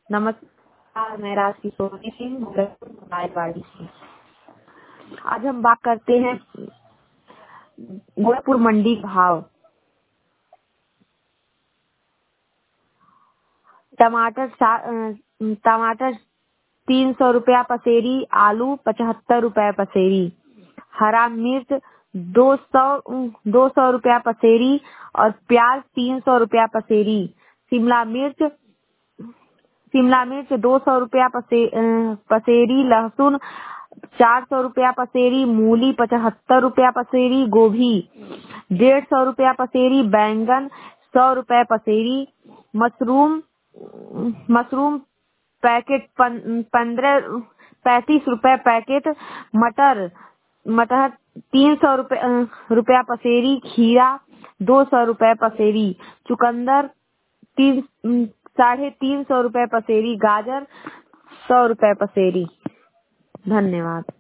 नमस्कार, मैं राशि सोनी सिंह रायवाड़ी से। आज हम बात करते हैं गोरखपुर मंडी भाव। टमाटर 300 रुपया पसेरी, आलू 75 रुपया पसेरी, हरा मिर्च 200 रुपया पसेरी और प्याज 300 रुपया पसेरी। शिमला मिर्च 200 रुपया पसेरी, लहसुन 400 रुपया पसेरी, मूली 75 रुपया पसेरी, गोभी 150 रुपया पसेरी, बैंगन 100 रुपया पसेरी, मशरूम पैकेट 35 रुपए पैकेट, मटर 300 रुपया पसेरी, खीरा 200 रुपए पसेरी, चुकंदर 350 रुपए पसेरी, गाजर 100 रुपए पसेरी। धन्यवाद।